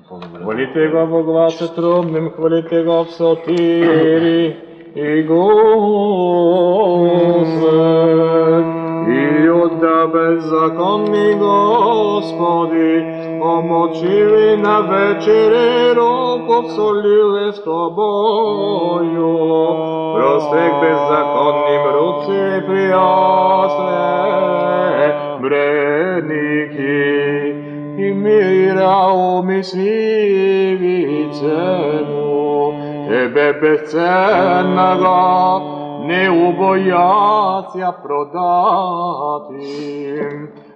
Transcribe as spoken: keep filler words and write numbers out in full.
Хвалите го во гласе трубным, хвалите го в сотири и гусле. И отда беззаконни Господи, помочили на вечере роков солиле с Тобою. Простех беззаконним руце приосtre бредники, и мира умисливи цену, Тебе безценного не убояться продати.